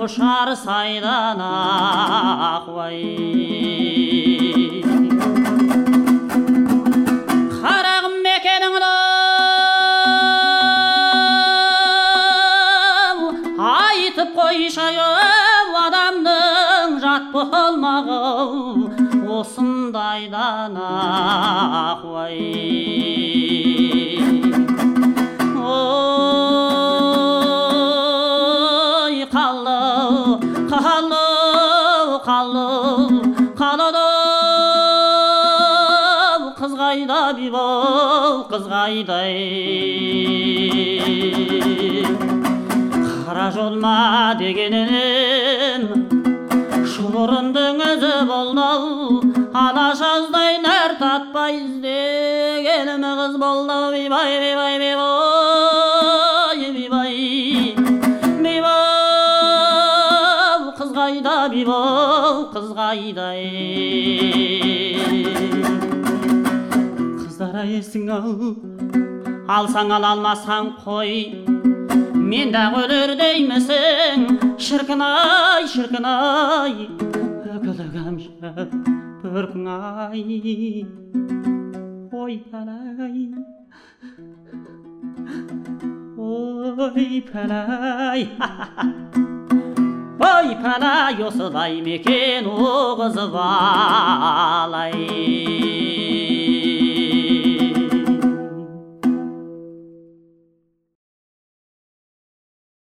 ұшар сайдан ақбай. Қарағым мекеніңді айтып қойшайым, адамның жат болмағы осындайдан ақбай. Ой қалы қалы қалы қалады қыз қайда бибол қыз қайдай. Қара жолма дегенім шұбырындың өзі болды, ана жаздай нәр татпай іздегенім қыз болды. Бейбай бейбай бейбай бейбай бейбай қыз қайда бейбай қыз қайдай. Қыздар есің ал, алсаң ал алмасаң қой, мен дағы өлер деймісің? Шіркін ай шіркін ай өкілік әмші бөркің ай. Ой пәләй ой пәләй ой пәләй осыдай мекен о қыз балай.